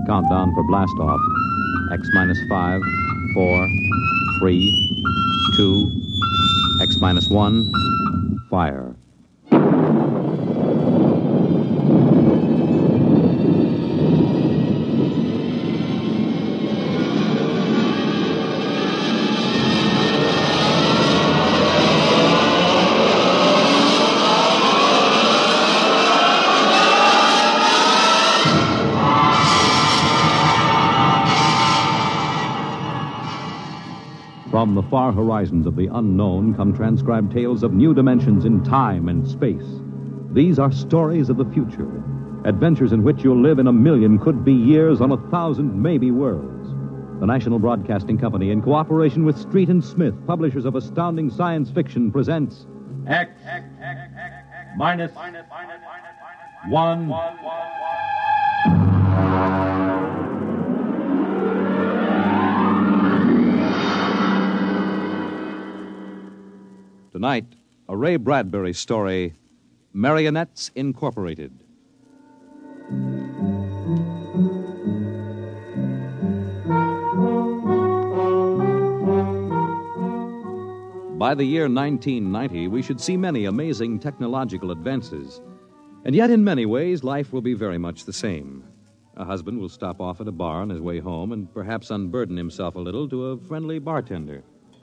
countdown for blast off. X minus 5, 4, 3, 2, X minus 1, fire. From the far horizons of the unknown come transcribed tales of new dimensions in time and space. These are stories of the future, adventures in which you'll live in a million could-be years on 1,000 maybe worlds. The National Broadcasting Company, in cooperation with Street and Smith, publishers of astounding science fiction, presents X minus 1. Tonight, a Ray Bradbury story, Marionettes Incorporated. By the year 1990, we should see many amazing technological advances. And yet, in many ways, life will be very much the same. A husband will stop off at a bar on his way home and perhaps unburden himself a little to a friendly bartender.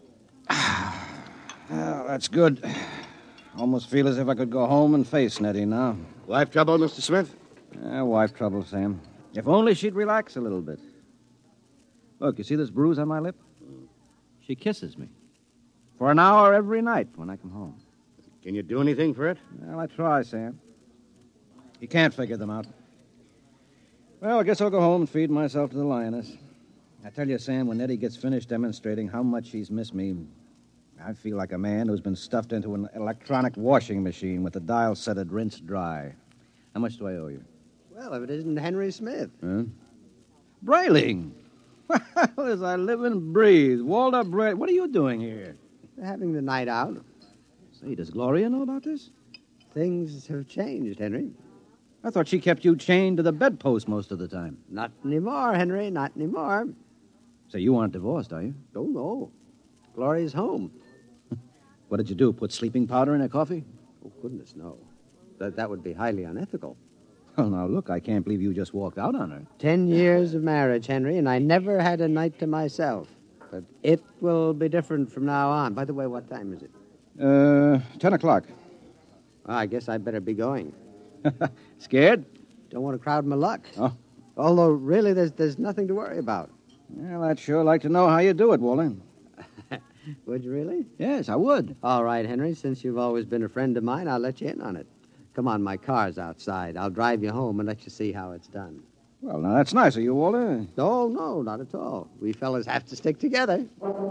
Well, that's good. Almost feel as if I could go home and face Nettie now. Wife trouble, Mr. Smith? Wife trouble, Sam. If only she'd relax a little bit. Look, you see this bruise on my lip? She kisses me. For an hour every night when I come home. Can you do anything for it? Well, I try, Sam. You can't figure them out. Well, I guess I'll go home and feed myself to the lioness. I tell you, Sam, when Nettie gets finished demonstrating how much she's missed me, I feel like a man who's been stuffed into an electronic washing machine with the dial set at rinse dry. How much do I owe you? Well, if it isn't Henry Smith. Huh? Brayling! Well, as I live and breathe. Walter Brayling. What are you doing here? We're having the night out. Say, does Gloria know about this? Things have changed, Henry. I thought she kept you chained to the bedpost most of the time. Not anymore, Henry, not anymore. So you aren't divorced, are you? Oh, no. Gloria's home. What did you do, put sleeping powder in her coffee? Oh, goodness, no. That would be highly unethical. Well, now, look, I can't believe you just walked out on her. 10 years of marriage, Henry, and I never had a night to myself. But it will be different from now on. By the way, what time is it? 10 o'clock. Well, I guess I'd better be going. Scared? Don't want to crowd my luck. Oh. Although, really, there's nothing to worry about. Well, I'd sure like to know how you do it, Walter. Would you really? Yes, I would. All right, Henry, since you've always been a friend of mine, I'll let you in on it. Come on, my car's outside. I'll drive you home and let you see how it's done. Well, now, that's nice of you, Walter. Oh, no, not at all. We fellas have to stick together.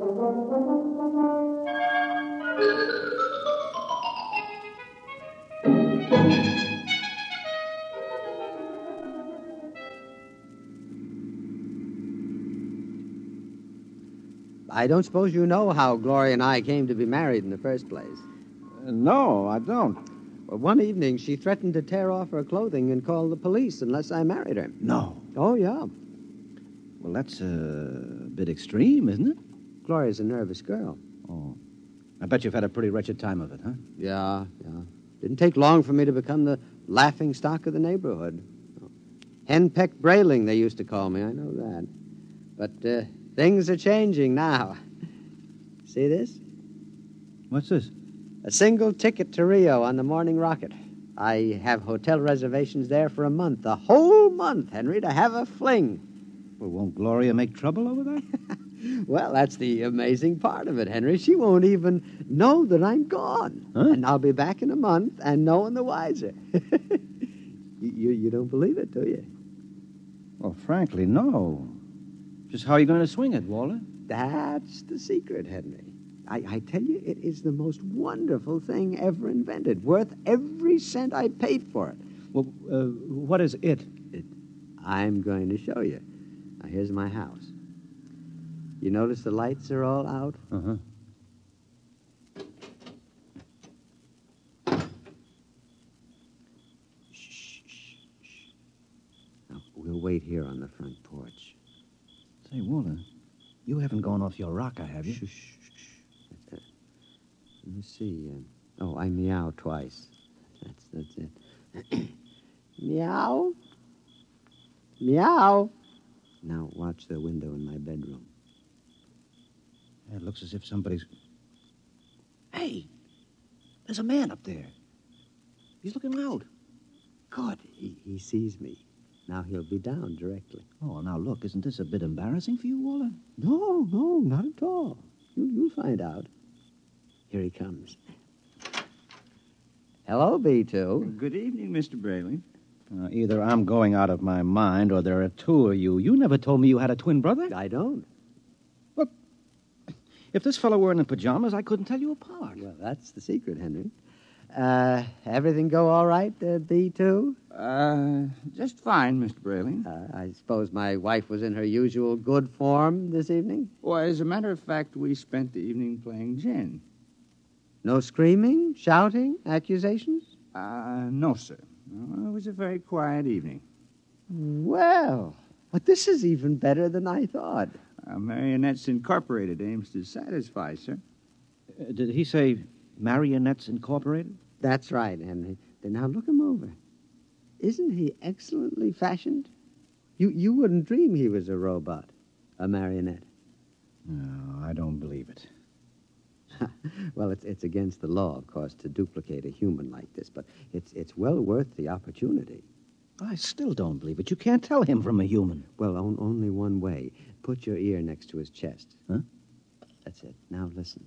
I don't suppose you know how Gloria and I came to be married in the first place. No, I don't. Well, one evening, she threatened to tear off her clothing and call the police unless I married her. No. Oh, yeah. Well, that's a bit extreme, isn't it? Gloria's a nervous girl. Oh. I bet you've had a pretty wretched time of it, huh? Yeah. Didn't take long for me to become the laughing stock of the neighborhood. Henpeck Brayling, they used to call me. I know that. But things are changing now. See this? What's this? A single ticket to Rio on the morning rocket. I have hotel reservations there for a month. A whole month, Henry, to have a fling. Well, won't Gloria make trouble over there? Well, that's the amazing part of it, Henry. She won't even know that I'm gone. Huh? And I'll be back in a month and no one the wiser. You don't believe it, do you? Well, frankly, no. Just how are you going to swing it, Walter? That's the secret, Henry. I tell you, it is the most wonderful thing ever invented. Worth every cent I paid for it. Well, what is it? I'm going to show you. Now, here's my house. You notice the lights are all out? Uh-huh. Now, we'll wait here on the front porch. Say, Walter, you haven't gone off your rocker, have you? Shh, shh, shh. Let me see. I meow twice. That's it. Meow. Meow. Now watch the window in my bedroom. It looks as if somebody's... Hey, there's a man up there. He's looking out. Good. He sees me. Now he'll be down directly. Oh, now look, isn't this a bit embarrassing for you, Walter? No, not at all. You'll find out. Here he comes. Hello, B2. Good evening, Mr. Braley. Either I'm going out of my mind or there are two of you. You never told me you had a twin brother. I don't. Well, if this fellow weren't in pajamas, I couldn't tell you apart. Well, that's the secret, Henry. Everything go all right, B2? Just fine, Mr. Braley. I suppose my wife was in her usual good form this evening? Well, as a matter of fact, we spent the evening playing gin. No screaming, shouting, accusations? No, sir. It was a very quiet evening. Well, but this is even better than I thought. Marionettes Incorporated aims to satisfy, sir. Did he say Marionettes Incorporated? That's right, Henry. Now look him over. Isn't he excellently fashioned? You wouldn't dream he was a robot, a marionette. No, I don't believe it. Well, it's against the law, of course, to duplicate a human like this, but it's well worth the opportunity. I still don't believe it. You can't tell him from a human. Well, only one way. Put your ear next to his chest. Huh? That's it. Now listen.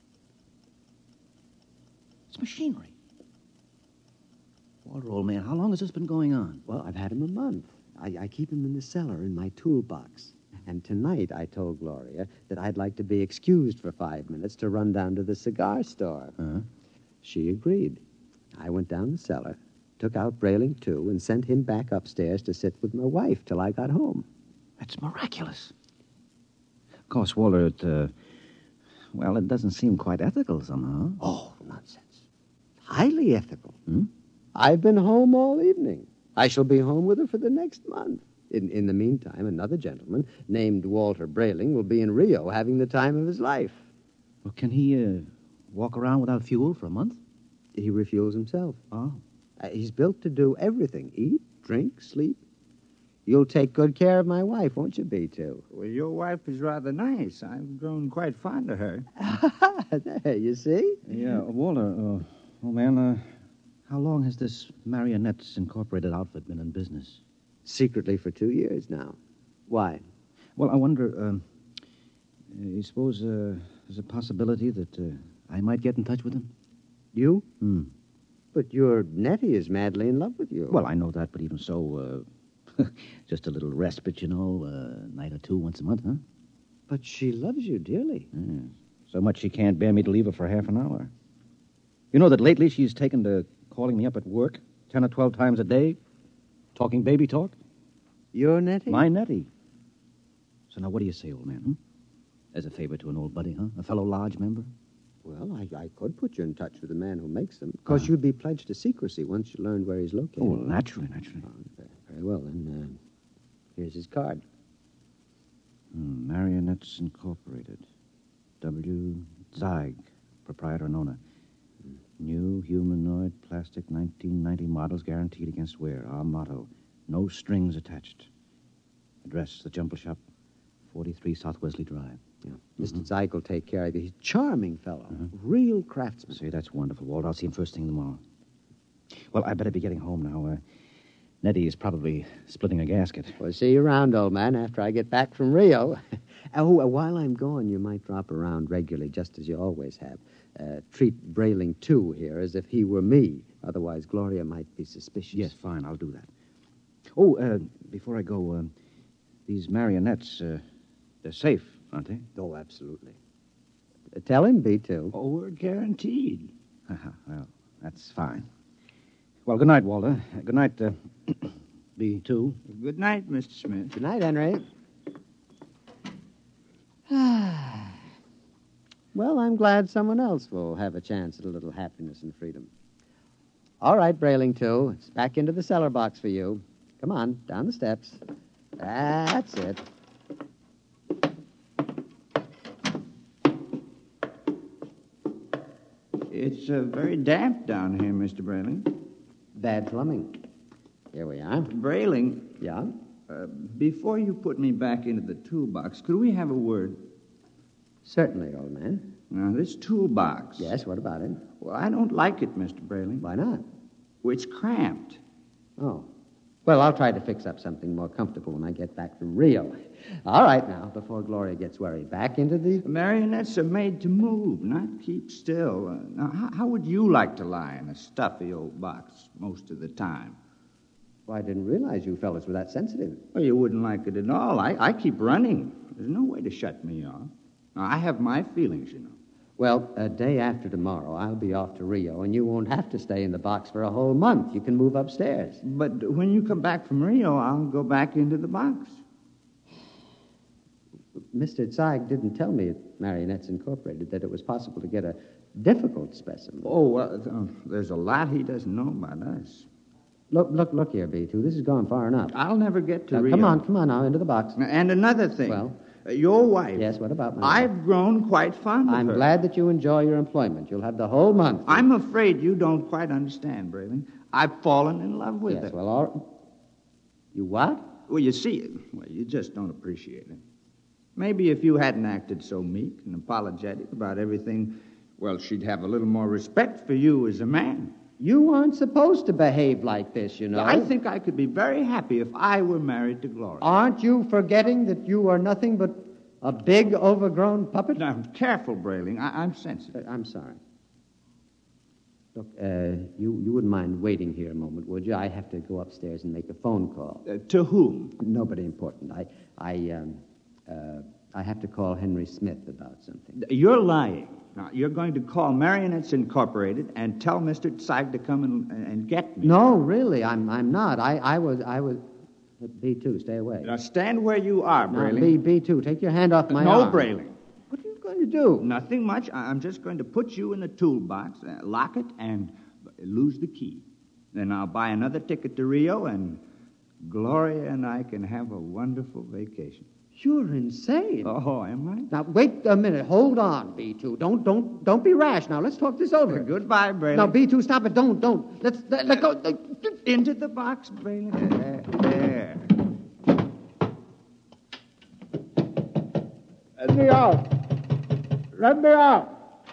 It's machinery. Walter, old man, how long has this been going on? Well, I've had him a month. I keep him in the cellar in my toolbox. And tonight I told Gloria that I'd like to be excused for 5 minutes to run down to the cigar store. Huh? She agreed. I went down the cellar, took out Brayling, too, and sent him back upstairs to sit with my wife till I got home. That's miraculous. Of course, Walter, it doesn't seem quite ethical somehow. Oh, nonsense. Highly ethical. Hmm? I've been home all evening. I shall be home with her for the next month. In the meantime, another gentleman named Walter Brayling will be in Rio having the time of his life. Well, can he walk around without fuel for a month? He refuels himself. Oh. He's built to do everything. Eat, drink, sleep. You'll take good care of my wife, won't you, B2? Well, your wife is rather nice. I've grown quite fond of her. There, you see? Yeah, Walter, old man, how long has this Marionettes Incorporated outfit been in business? Secretly for 2 years now. Why? Well, I wonder, you suppose there's a possibility that I might get in touch with him? You? Hmm. But your Nettie is madly in love with you. Well, I know that, but even so, just a little respite, a night or two once a month, huh? But she loves you dearly. Yeah. So much she can't bear me to leave her for half an hour. You know that lately she's taken to calling me up at work 10 or 12 times a day, talking baby talk? Your Nettie? My Nettie. So now what do you say, old man, As a favor to an old buddy, huh? A fellow lodge member? Well, I could put you in touch with the man who makes them. Of course, you'd be pledged to secrecy once you learned where he's located. Oh, well, naturally. Very well, then. Here's his card. Marionettes Incorporated. W. Zeig, proprietor and owner. New humanoid plastic 1990 models guaranteed against wear. Our motto, no strings attached. Address, the Jumble Shop, 43 South Wesley Drive. Yeah. Mr. Zeig will take care of you. He's a charming fellow. Real craftsman. Say, that's wonderful, Walt. I'll see him first thing tomorrow. Well, I better be getting home now. Nettie is probably splitting a gasket. Well, see you around, old man, after I get back from Rio. While I'm gone, you might drop around regularly, just as you always have. Treat Brayling, too, here, as if he were me. Otherwise, Gloria might be suspicious. Yes, fine, I'll do that. Oh, before I go, these marionettes, they're safe, aren't they? Oh, absolutely. Tell him, B2. Oh, we're guaranteed. Well, that's fine. Well, good night, Walter. Good night, B2. Good night, Mr. Smith. Good night, Henry. Well, I'm glad someone else will have a chance at a little happiness and freedom. All right, Brayling, too. It's back into the cellar box for you. Come on, down the steps. That's it. It's very damp down here, Mr. Brayling. Bad plumbing. Here we are. Brayling, Yeah? before you put me back into the toolbox, could we have a word? Certainly, old man. Now, this toolbox. Yes, what about it? Well, I don't like it, Mr. Brayling. Why not? Well, it's cramped. Oh. Well, I'll try to fix up something more comfortable when I get back from Rio. All right, now, before Gloria gets worried. Back into the... Marionettes are made to move, not keep still. Now, how would you like to lie in a stuffy old box most of the time? Well, I didn't realize you fellas were that sensitive. Well, you wouldn't like it at all. I keep running. There's no way to shut me off. Now, I have my feelings, you know. Well, a day after tomorrow, I'll be off to Rio, and you won't have to stay in the box for a whole month. You can move upstairs. But when you come back from Rio, I'll go back into the box. Mr. Zeig didn't tell me at Marionettes Incorporated that it was possible to get a difficult specimen. Oh, well, there's a lot he doesn't know about us. Look here, B2. This has gone far enough. I'll never get to Now, Rio. come on now, into the box. And another thing. Well? Your wife. Yes, what about my wife? I've grown quite fond of I'm her. glad that you enjoy your employment. You'll have the whole month. I'm afraid you don't quite understand, Brayling. I've fallen in love with Yes, her. well, all... You what? Well, you see, you just don't appreciate it. Maybe if you hadn't acted so meek and apologetic about everything, well, she'd have a little more respect for you as a man. You aren't supposed to behave like this, you know. I think I could be very happy if I were married to Gloria. Aren't you forgetting that you are nothing but a big, overgrown puppet? Now, careful, Brayling. I'm sensitive. I'm sorry. Look, you wouldn't mind waiting here a moment, would you? I have to go upstairs and make a phone call. To whom? Nobody important. I have to call Henry Smith about something. You're lying. Now, you're going to call Marionettes Incorporated and tell Mr. Zeig to come and get me. No, really, I'm not. I was... B2, stay away. Now, stand where you are, Now, Brayling. B2, take your hand off my No, arm. Brayling. What are you going to do? Nothing much. I'm just going to put you in the toolbox, lock it, and lose the key. Then I'll buy another ticket to Rio, and Gloria and I can have a wonderful vacation. You're insane. Oh, am I? Now, wait a minute. Hold on, B2. Don't be rash. Now, let's talk this over. Goodbye, Brayling. Now, B2, stop it. Don't. Let go. Into the box, Brayling. There. Let me out. Let me out.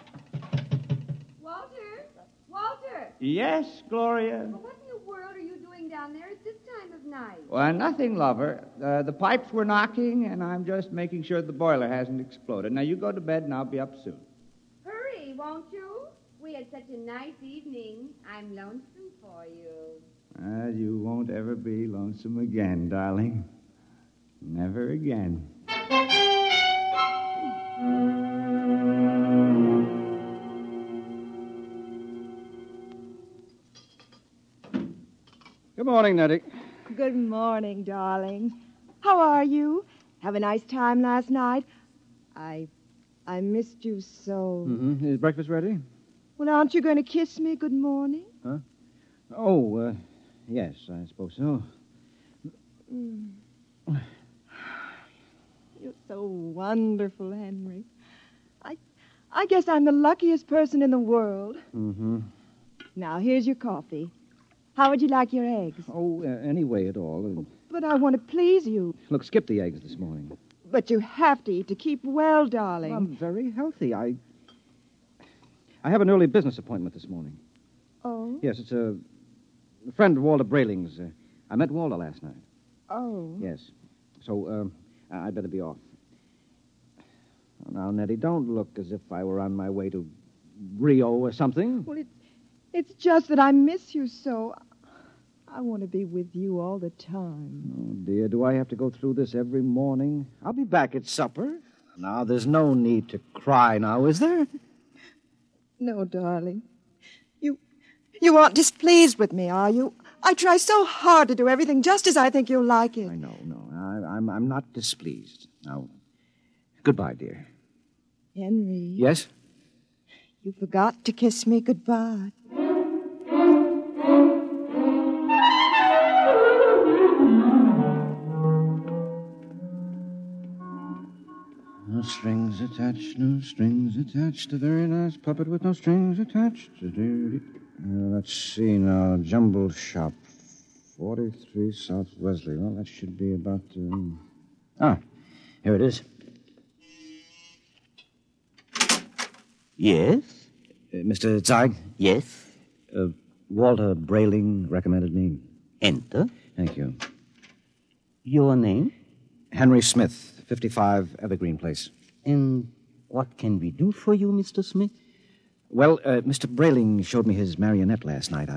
Walter! Yes, Gloria? Well, what in the world are you doing down there at this time of night? Well, nothing, lover. The pipes were knocking, and I'm just making sure the boiler hasn't exploded. Now, you go to bed, and I'll be up soon. Hurry, won't you? We had such a nice evening. I'm lonesome for you. You won't ever be lonesome again, darling. Never again. Good morning, Nettie. Good morning, darling. How are you? Have a nice time last night? I missed you so. Mm-hmm. Is breakfast ready? Well, aren't you going to kiss me good morning? Huh? Oh, yes, I suppose so. You're so wonderful, Henry. I guess I'm the luckiest person in the world. Mm-hmm. Now, here's your coffee. How would you like your eggs? Oh, any way at all. But I want to please you. Look, skip the eggs this morning. But you have to eat to keep well, darling. I'm very healthy. I have an early business appointment this morning. Oh? Yes, it's a friend of Walter Brayling's. I met Walter last night. Oh. Yes. So, I'd better be off. Now, Nettie, don't look as if I were on my way to Rio or something. Well, it's just that I miss you so. I want to be with you all the time. Oh, dear, do I have to go through this every morning? I'll be back at supper. Now, there's no need to cry now, is there? No, darling. You aren't displeased with me, are you? I try so hard to do everything just as I think you'll like it. I know, no. I'm not displeased. Now, goodbye, dear. Henry. Yes? You forgot to kiss me goodbye. No strings attached, no strings attached. A very nice puppet with no strings attached. Let's see now. Jumble Shop. 43 South Wesley. Well, that should be about... here it is. Yes? Mr. Zeig? Yes? Walter Brayling recommended me. Enter. Thank you. Your name? Henry Smith, 55 Evergreen Place. And what can we do for you, Mr. Smith? Well, Mr. Brayling showed me his marionette last night.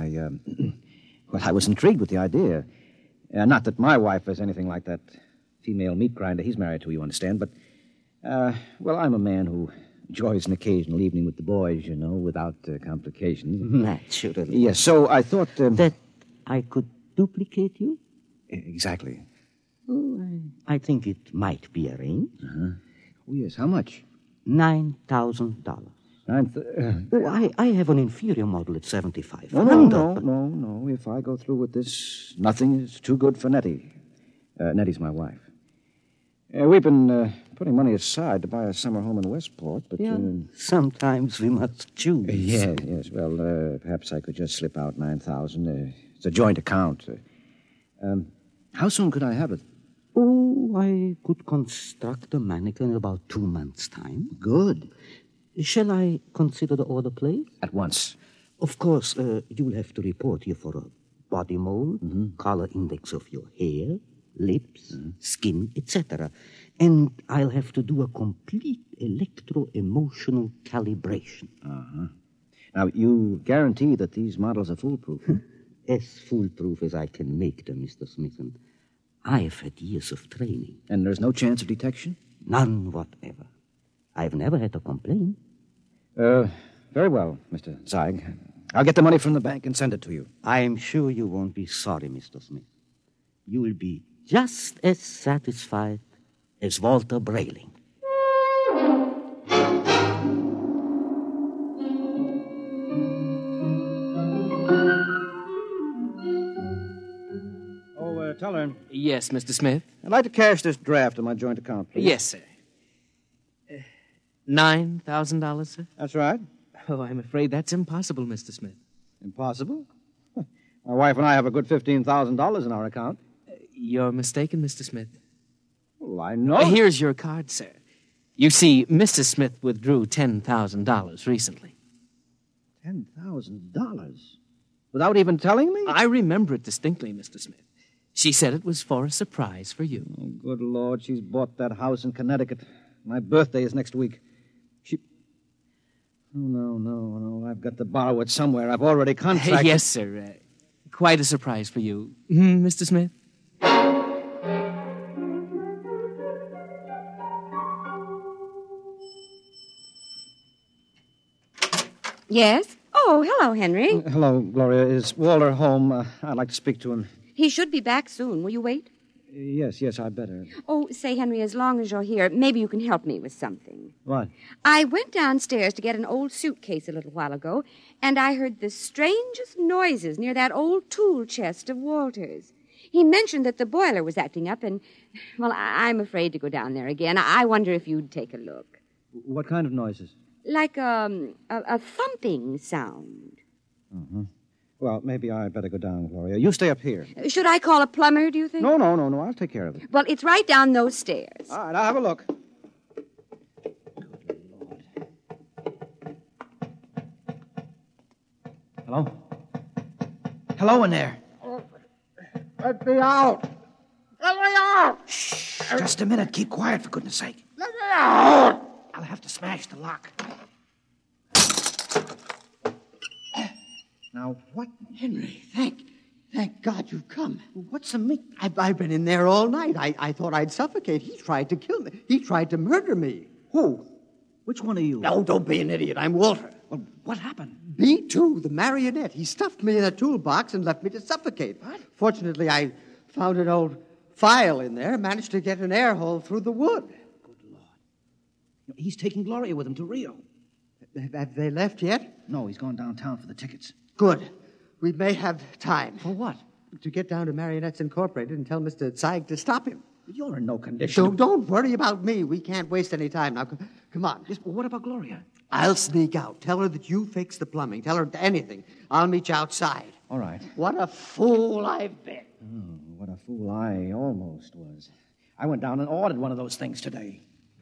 I was intrigued with the idea. Not that my wife is anything like that female meat grinder he's married to, you understand, but, I'm a man who enjoys an occasional evening with the boys, you know, without complications. Naturally. Yes, so I thought... that I could duplicate you? Exactly. Oh, I think it might be arranged. Uh-huh. Oh, yes, how much? $9,000. I have an inferior model at $7,500. No. If I go through with this, nothing is too good for Nettie. Nettie's my wife. We've been putting money aside to buy a summer home in Westport, but... sometimes we must choose. Yes. Well, perhaps I could just slip out $9,000. It's a joint account. How soon could I have it? Oh, I could construct a mannequin in about 2 months' time. Good. Shall I consider the order placed? At once. Of course, you'll have to report here for a body mold, color index of your hair, lips, skin, etc. And I'll have to do a complete electro-emotional calibration. Uh-huh. Now, you guarantee that these models are foolproof? As foolproof as I can make them, Mr. Smithson. I've had years of training. And there's no chance of detection? None whatever. I've never had a complaint. Very well, Mr. Zeig. I'll get the money from the bank and send it to you. I'm sure you won't be sorry, Mr. Smith. You'll be just as satisfied as Walter Brayling. Teller. Yes, Mr. Smith? I'd like to cash this draft in my joint account, please. Yes, sir. $9,000, sir? That's right. Oh, I'm afraid that's impossible, Mr. Smith. Impossible? My wife and I have a good $15,000 in our account. You're mistaken, Mr. Smith. Well, I know. Here's your card, sir. You see, Mrs. Smith withdrew $10,000 recently. $10,000? Without even telling me? I remember it distinctly, Mr. Smith. She said it was for a surprise for you. Oh, good Lord, she's bought that house in Connecticut. My birthday is next week. Oh, no. I've got to borrow it somewhere. I've already contracted... Yes, sir. Quite a surprise for you. Mr. Smith? Yes? Oh, hello, Henry. Hello, Gloria. Is Walter home? I'd like to speak to him. He should be back soon. Will you wait? Yes, I'd better. Oh, say, Henry, as long as you're here, maybe you can help me with something. What? I went downstairs to get an old suitcase a little while ago, and I heard the strangest noises near that old tool chest of Walter's. He mentioned that the boiler was acting up, and, well, I'm afraid to go down there again. I wonder if you'd take a look. What kind of noises? Like a thumping sound. Uh-huh. Well, maybe I'd better go down, Gloria. You stay up here. Should I call a plumber, do you think? No. I'll take care of it. Well, it's right down those stairs. All right, I'll have a look. Hello? Hello in there. Let me out. Let me out. Shh, just a minute. Keep quiet, for goodness sake. Let me out. I'll have to smash the lock. Now, what? Henry, thank God you've come. What's the meat? I've been in there all night. I thought I'd suffocate. He tried to kill me. He tried to murder me. Who? Which one are you? No, don't be an idiot. I'm Walter. Well, what happened? B2, the marionette. He stuffed me in a toolbox and left me to suffocate. What? Fortunately, I found an old file in there, managed to get an air hole through the wood. Good Lord. He's taking Gloria with him to Rio. Have they left yet? No, he's gone downtown for the tickets. Good. We may have time. For what? To get down to Marionettes Incorporated and tell Mr. Zeig to stop him. You're in no condition. So don't worry about me. We can't waste any time. Now, come on. Yes, but what about Gloria? I'll sneak out. Tell her that you fixed the plumbing. Tell her anything. I'll meet you outside. All right. What a fool I've been. Oh, what a fool I almost was. I went down and ordered one of those things today.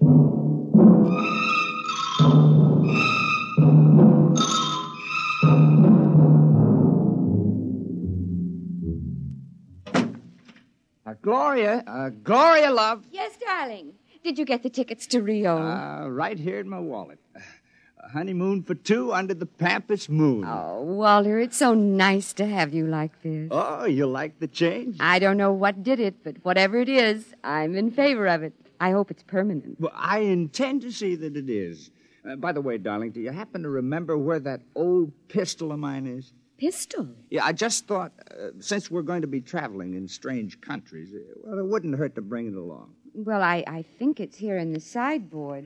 Gloria, love. Yes, darling. Did you get the tickets to Rio? Right here in my wallet. A honeymoon for two under the Pampas moon. Oh, Walter, it's so nice to have you like this. Oh, you like the change? I don't know what did it, but whatever it is, I'm in favor of it. I hope it's permanent. Well, I intend to see that it is. By the way, darling, do you happen to remember where that old pistol of mine is? Pistol? Yeah, I just thought, since we're going to be traveling in strange countries, well, it wouldn't hurt to bring it along. Well, I think it's here in the sideboard.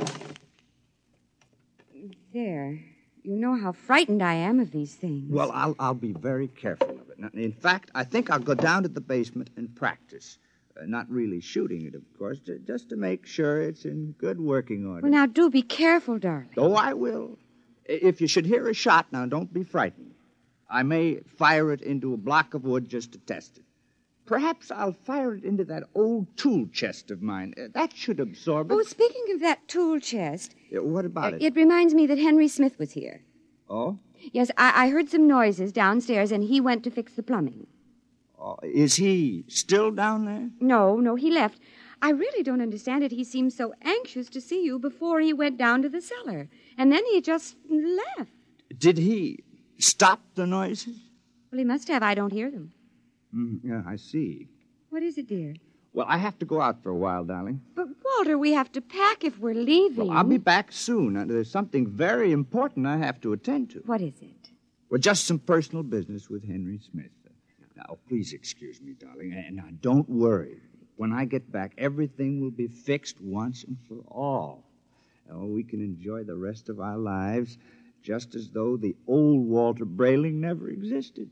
There. You know how frightened I am of these things. Well, I'll be very careful of it. Now, in fact, I think I'll go down to the basement and practice. Not really shooting it, of course, just to make sure it's in good working order. Well, now, do be careful, darling. Oh, I will. If you should hear a shot, now, don't be frightened. I may fire it into a block of wood just to test it. Perhaps I'll fire it into that old tool chest of mine. That should absorb it. Oh, speaking of that tool chest... What about it? It reminds me that Henry Smith was here. Oh? Yes, I heard some noises downstairs, and he went to fix the plumbing. Oh, is he still down there? No, he left. I really don't understand it. He seemed so anxious to see you before he went down to the cellar. And then he just left. Did he stop the noises? Well, he must have. I don't hear them. Yeah, I see. What is it, dear? Well, I have to go out for a while, darling. But, Walter, we have to pack if we're leaving. Well, I'll be back soon. There's something very important I have to attend to. What is it? Well, just some personal business with Henry Smith. Now, please excuse me, darling. And now, don't worry. When I get back, everything will be fixed once and for all. Oh, we can enjoy the rest of our lives just as though the old Walter Brayling never existed.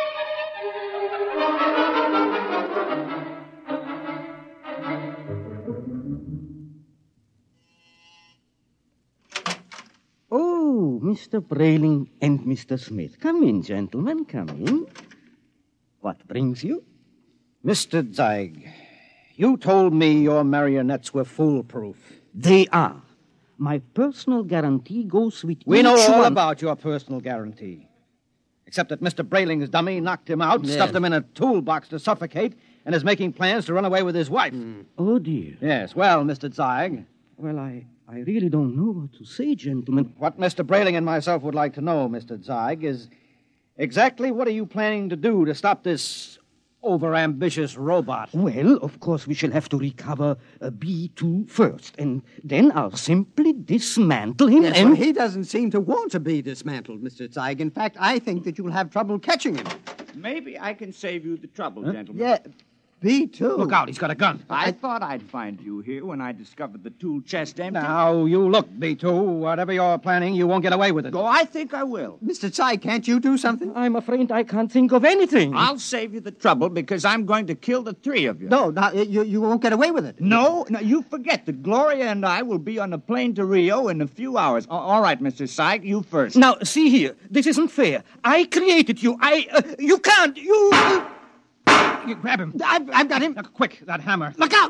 Oh, Mr. Brayling and Mr. Smith. Come in, gentlemen, come in. What brings you? Mr. Zeig, you told me your marionettes were foolproof. They are. My personal guarantee goes with We each know all one. about your personal guarantee. Except that Mr. Brayling's dummy knocked him out, stuffed him in a toolbox to suffocate, and is making plans to run away with his wife. Oh, dear. Yes, well, Mr. Zeig. Well, I really don't know what to say, gentlemen. What Mr. Brayling and myself would like to know, Mr. Zeig, is exactly what are you planning to do to stop this overambitious robot? Well, of course, we shall have to recover B2 first, and then I'll simply dismantle him Yes, and... well, he doesn't seem to want to be dismantled, Mr. Zeig. In fact, I think that you'll have trouble catching him. Maybe I can save you the trouble, gentlemen. Yeah, B2. Look out, he's got a gun. I thought I'd find you here when I discovered the tool chest empty. Now, you look, B2. Whatever you're planning, you won't get away with it. Oh, I think I will. Mr. Zeig, can't you do something? I'm afraid I can't think of anything. I'll save you the trouble because I'm going to kill the three of you. No, you won't get away with it. No, you forget that Gloria and I will be on a plane to Rio in a few hours. All right, Mr. Zeig, you first. Now, see here. This isn't fair. I created you. You can't. You grab him. I've got him. Now, quick, that hammer. Look out!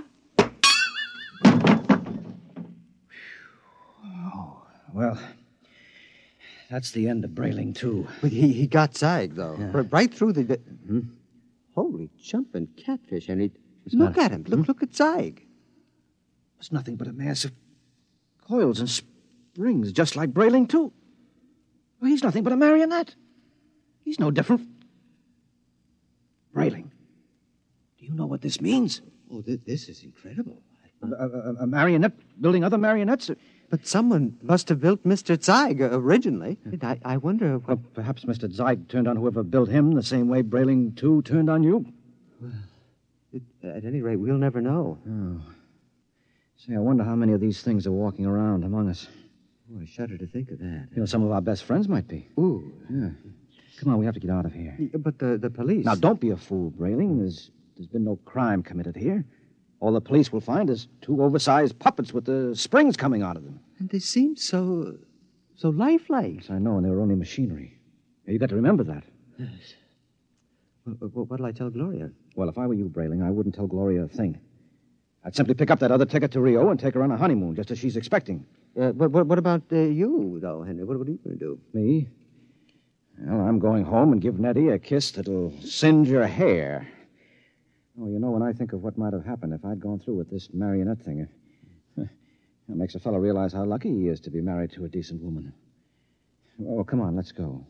Oh, well, that's the end of Brayling, too. But he got Zeig, though. Yeah. Right through the... Holy jumping catfish. And look at him. Look at Zeig. It's nothing but a mass of coils and springs, just like Brayling, too. Well, he's nothing but a marionette. He's no different. Brayling. Do you know what this means? Oh, this is incredible. A marionette building other marionettes? But someone must have built Mr. Zeig originally. I wonder what... Well, perhaps Mr. Zeig turned on whoever built him the same way Brayling, too, turned on you. Well, at any rate, we'll never know. Oh. Say, I wonder how many of these things are walking around among us. Oh, I shudder to think of that. You know, some of our best friends might be. Ooh. Yeah. Come on, we have to get out of here. But the police... Now, don't be a fool, Brayling. There's been no crime committed here. All the police will find is 2 oversized puppets with the springs coming out of them. And they seemed so lifelike. Yes, I know, and they were only machinery. You got to remember that. Yes. What'll I tell Gloria? Well, if I were you, Brayling, I wouldn't tell Gloria a thing. I'd simply pick up that other ticket to Rio and take her on a honeymoon, just as she's expecting. But what about you, though, Henry? What are you going to do? Me? Well, I'm going home and give Nettie a kiss that'll singe her hair. Oh, you know, when I think of what might have happened if I'd gone through with this marionette thing, it makes a fellow realize how lucky he is to be married to a decent woman. Oh, come on, let's go.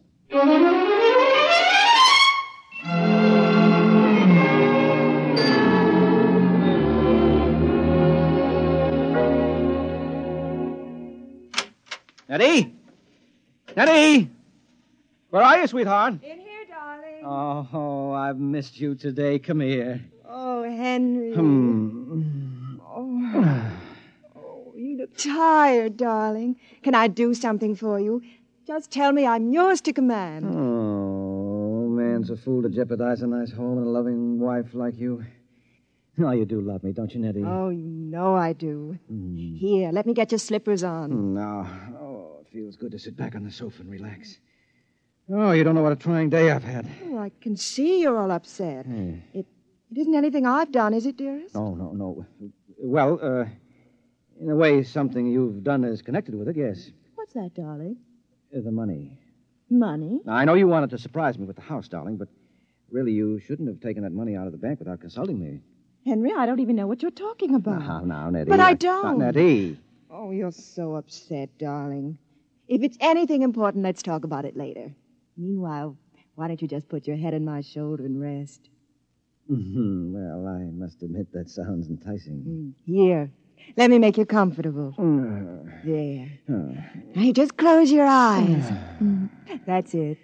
Nettie? Nettie? Where are you, sweetheart? In here, darling. Oh, I've missed you today. Come here. Oh, Henry. Hmm. Oh, you look tired, darling. Can I do something for you? Just tell me I'm yours to command. Oh, man's a fool to jeopardize a nice home and a loving wife like you. Oh, you do love me, don't you, Nettie? Oh, you know I do. Here, let me get your slippers on. Now, oh, it feels good to sit back on the sofa and relax. Oh, you don't know what a trying day I've had. Oh, I can see you're all upset. It isn't anything I've done, is it, dearest? No. Well, in a way, something you've done is connected with it, yes. What's that, darling? The money. Money? Now, I know you wanted to surprise me with the house, darling, but really you shouldn't have taken that money out of the bank without consulting me. Henry, I don't even know what you're talking about. Now, Nettie. But I don't. Nettie. Oh, you're so upset, darling. If it's anything important, let's talk about it later. Meanwhile, why don't you just put your head on my shoulder and rest? Well, I must admit that sounds enticing. Here, let me make you comfortable. There. Now, you just close your eyes. That's it.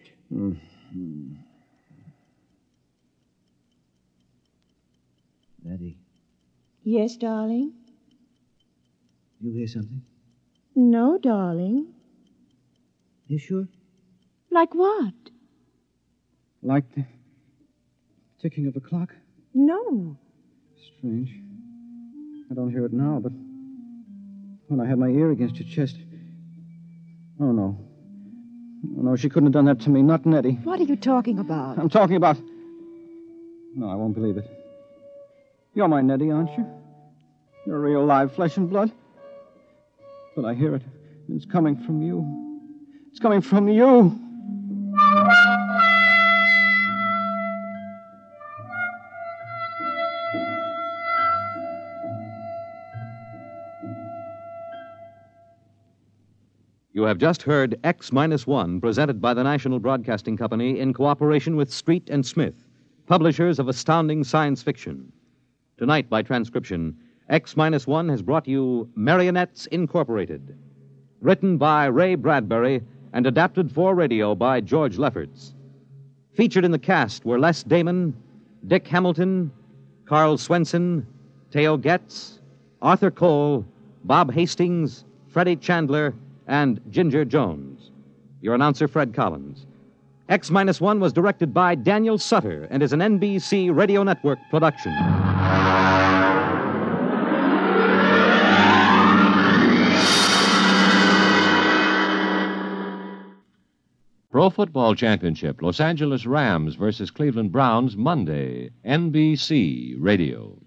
Nettie, Yes, darling? you hear something? No, darling. You sure? Like what? Like the ticking of a clock? No. Strange. I don't hear it now, but when I had my ear against your chest... Oh, no. Oh, no, she couldn't have done that to me. Not Nettie. What are you talking about? I'm talking about... No, I won't believe it. You're my Nettie, aren't you? You're real live flesh and blood. But I hear it. It's coming from you. It's coming from you. You have just heard X-1, presented by the National Broadcasting Company in cooperation with Street and Smith, publishers of astounding science fiction. Tonight, by transcription, X-1 has brought you Marionettes Incorporated, written by Ray Bradbury and adapted for radio by George Lefferts. Featured in the cast were Les Damon, Dick Hamilton, Carl Swenson, Theo Getz, Arthur Cole, Bob Hastings, Freddie Chandler, and Ginger Jones. Your announcer, Fred Collins. X-1 was directed by Daniel Sutter and is an NBC Radio Network production. Pro Football Championship, Los Angeles Rams versus Cleveland Browns, Monday, NBC Radio.